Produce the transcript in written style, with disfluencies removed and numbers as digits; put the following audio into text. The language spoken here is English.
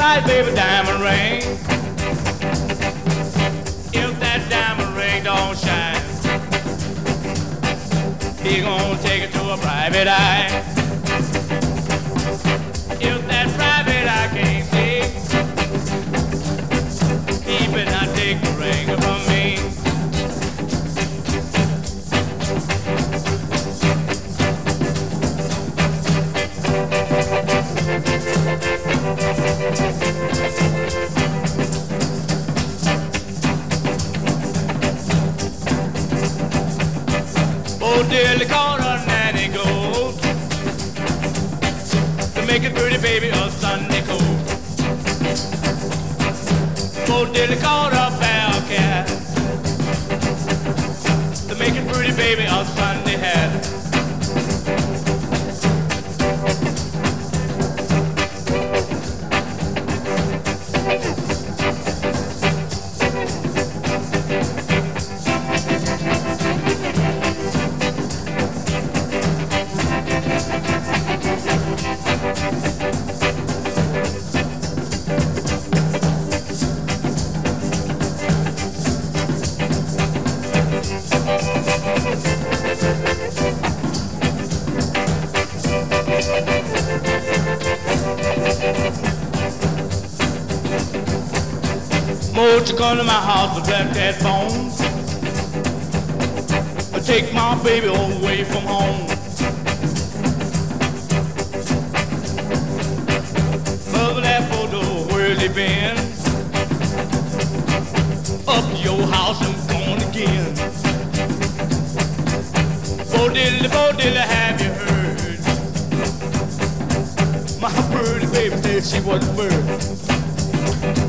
nice baby diamond ring. If that diamond ring don't shine, he gonna take it to a private eye. If that private eye can't see, he better not take the ring from me. Oh, dearly caught a nanny goat to make a pretty baby a Sunday coat. Oh, dearly caught a bell cat to make a pretty baby a Sunday hat. Won't you come to my house with black cat phone? Take my baby away from home. Mother, that photo, where's he been? Up to your house and gone again. Bo diddly, have you heard? My pretty baby said she was a bird.